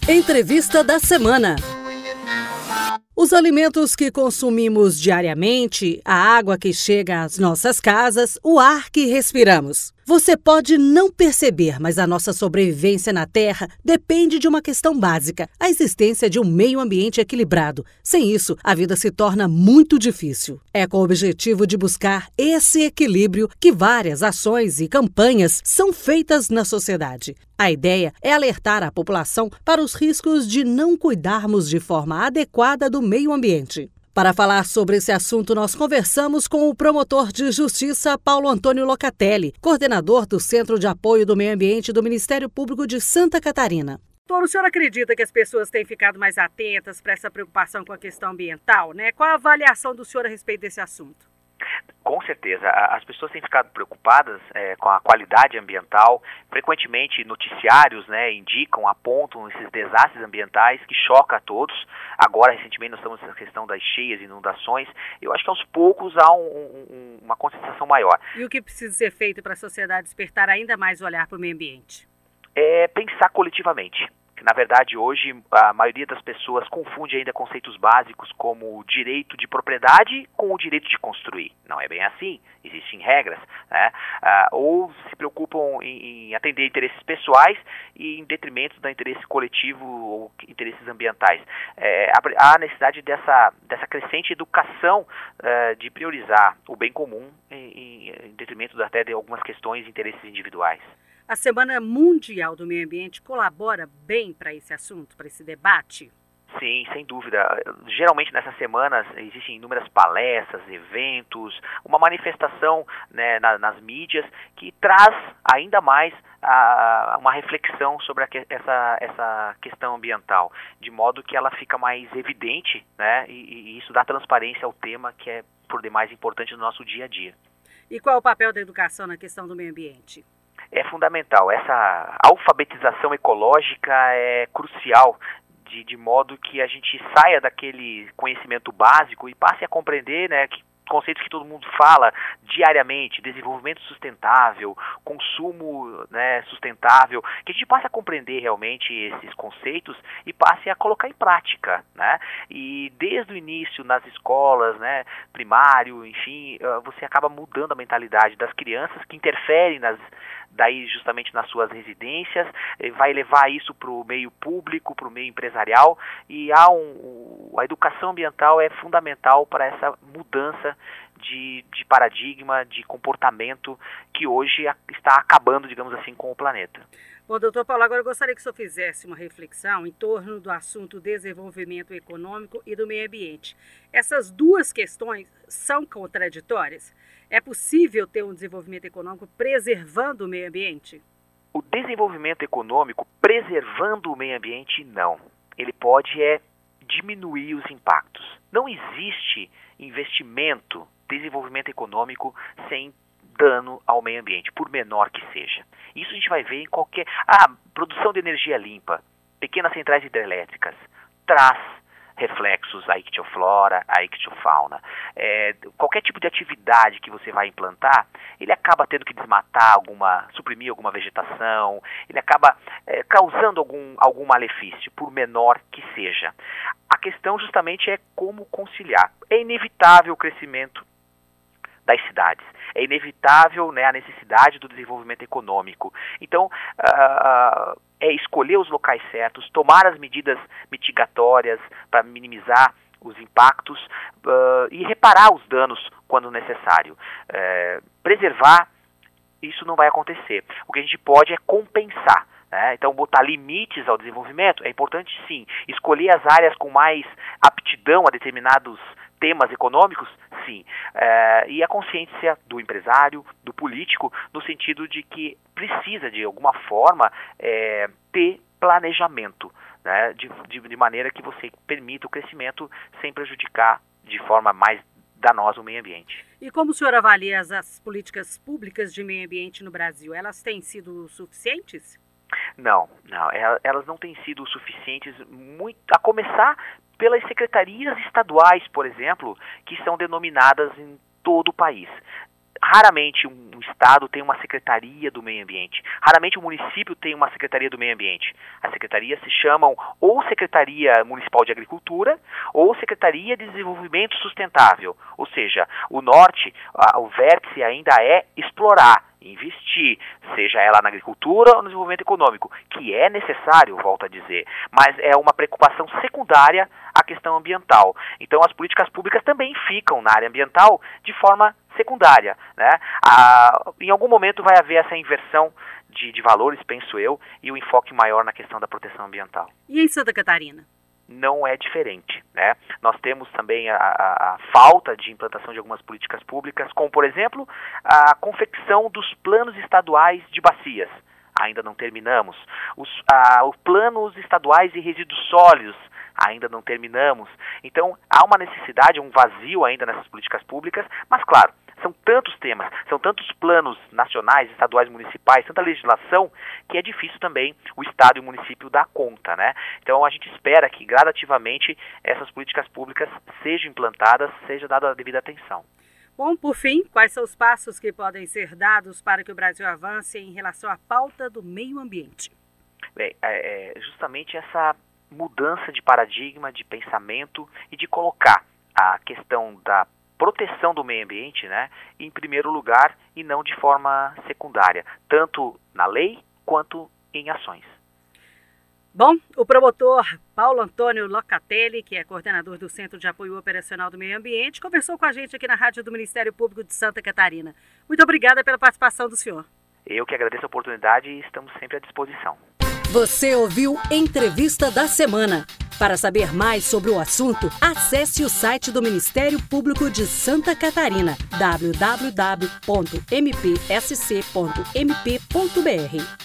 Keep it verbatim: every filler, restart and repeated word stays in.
Entrevista da semana. Os alimentos que consumimos diariamente, a água que chega às nossas casas, o ar que respiramos. Você pode não perceber, mas a nossa sobrevivência na Terra depende de uma questão básica: a existência de um meio ambiente equilibrado. Sem isso, a vida se torna muito difícil. É com o objetivo de buscar esse equilíbrio que várias ações e campanhas são feitas na sociedade. A ideia é alertar a população para os riscos de não cuidarmos de forma adequada do meio ambiente. Para falar sobre esse assunto, nós conversamos com o promotor de Justiça Paulo Antônio Locatelli, coordenador do Centro de Apoio do Meio Ambiente do Ministério Público de Santa Catarina. Doutor, o senhor acredita que as pessoas têm ficado mais atentas para essa preocupação com a questão ambiental, né? Qual a avaliação do senhor a respeito desse assunto? Com certeza, as pessoas têm ficado preocupadas é, com a qualidade ambiental. Frequentemente noticiários, né, indicam, apontam esses desastres ambientais que chocam a todos. Agora, recentemente, nós estamos na questão das cheias e inundações. Eu acho que aos poucos há um, um, uma conscientização maior. E o que precisa ser feito para a sociedade despertar ainda mais o olhar para o meio ambiente? É pensar coletivamente. Na verdade, hoje, a maioria das pessoas confunde ainda conceitos básicos como o direito de propriedade com o direito de construir. Não é bem assim, existem regras, né? Ah, ou se preocupam em, em atender interesses pessoais e em detrimento do interesse coletivo ou interesses ambientais. É, há necessidade dessa, dessa crescente educação uh, de priorizar o bem comum em, em detrimento até de algumas questões e interesses individuais. A Semana Mundial do Meio Ambiente colabora bem para esse assunto, para esse debate? Sim, sem dúvida. Geralmente nessas semanas existem inúmeras palestras, eventos, uma manifestação, né, na, nas mídias que traz ainda mais a, uma reflexão sobre a, essa, essa questão ambiental, de modo que ela fica mais evidente, né, e, e isso dá transparência ao tema que é por demais importante no nosso dia a dia. E qual é o papel da educação na questão do meio ambiente? É fundamental. Essa alfabetização ecológica é crucial, de, de modo que a gente saia daquele conhecimento básico e passe a compreender, né, que conceitos que todo mundo fala diariamente: desenvolvimento sustentável, consumo, né, sustentável, que a gente passe a compreender realmente esses conceitos e passe a colocar em prática, né? E desde o início nas escolas, né, primário, enfim, você acaba mudando a mentalidade das crianças que interferem nas daí justamente nas suas residências, vai levar isso para o meio público, para o meio empresarial, e há um, a educação ambiental é fundamental para essa mudança de, de paradigma, de comportamento que hoje está acabando, digamos assim, com o planeta. Bom, doutor Paulo, agora eu gostaria que o senhor fizesse uma reflexão em torno do assunto desenvolvimento econômico e do meio ambiente. Essas duas questões são contraditórias? É possível ter um desenvolvimento econômico preservando o meio ambiente? O desenvolvimento econômico preservando o meio ambiente, não. Ele pode é diminuir os impactos. Não existe investimento, desenvolvimento econômico sem dano ao meio ambiente, por menor que seja. Isso a gente vai ver em qualquer... Ah, produção de energia limpa, pequenas centrais hidrelétricas, traz reflexos à ictioflora, à ictiofauna. É, qualquer tipo de atividade que você vai implantar, ele acaba tendo que desmatar alguma, suprimir alguma vegetação, ele acaba é, causando algum, algum malefício, por menor que seja. A questão justamente é como conciliar. É inevitável o crescimento das cidades. É inevitável, né, a necessidade do desenvolvimento econômico. Então, uh, é escolher os locais certos, tomar as medidas mitigatórias para minimizar os impactos uh, e reparar os danos quando necessário. Uh, preservar, isso não vai acontecer. O que a gente pode é compensar. Né? Então, botar limites ao desenvolvimento é importante, sim. Escolher as áreas com mais aptidão a determinados temas econômicos, sim. É, e a consciência do empresário, do político, no sentido de que precisa, de alguma forma, é, ter planejamento, né? de, de, de maneira que você permita o crescimento sem prejudicar de forma mais danosa o meio ambiente. E como o senhor avalia as, as políticas públicas de meio ambiente no Brasil? Elas têm sido suficientes? Não, não, elas não têm sido suficientes, muito, a começar pelas secretarias estaduais, por exemplo, que são denominadas em todo o país. raramente um, um estado tem uma secretaria do meio ambiente, raramente um município tem uma secretaria do meio ambiente. As secretarias se chamam ou Secretaria Municipal de Agricultura ou Secretaria de Desenvolvimento Sustentável, ou seja, o norte, a, o vértice ainda é explorar, investir, seja ela na agricultura ou no desenvolvimento econômico, que é necessário, volto a dizer, mas é uma preocupação secundária a questão ambiental. Então as políticas públicas também ficam na área ambiental de forma secundária, né? Ah, em algum momento vai haver essa inversão de, de valores, penso eu, e o enfoque maior na questão da proteção ambiental. E em Santa Catarina? Não é diferente, né? Nós temos também a, a, a falta de implantação de algumas políticas públicas, como, por exemplo, a confecção dos planos estaduais de bacias. Ainda não terminamos. Os, a, os planos estaduais de resíduos sólidos, ainda não terminamos. Então, há uma necessidade, um vazio ainda nessas políticas públicas, mas, claro, são tantos temas, são tantos planos nacionais, estaduais, municipais, tanta legislação, que é difícil também o Estado e o município dar conta, né? Então, a gente espera que, gradativamente, essas políticas públicas sejam implantadas, seja dada a devida atenção. Bom, por fim, quais são os passos que podem ser dados para que o Brasil avance em relação à pauta do meio ambiente? Bem, é justamente essa mudança de paradigma, de pensamento e de colocar a questão da proteção do meio ambiente, né, em primeiro lugar e não de forma secundária, tanto na lei quanto em ações. Bom, o promotor Paulo Antônio Locatelli, que é coordenador do Centro de Apoio Operacional do Meio Ambiente, conversou com a gente aqui na Rádio do Ministério Público de Santa Catarina. Muito obrigada pela participação do senhor. Eu que agradeço a oportunidade e estamos sempre à disposição. Você ouviu Entrevista da Semana. Para saber mais sobre o assunto, acesse o site do Ministério Público de Santa Catarina, w w w ponto m p s c ponto m p ponto b r.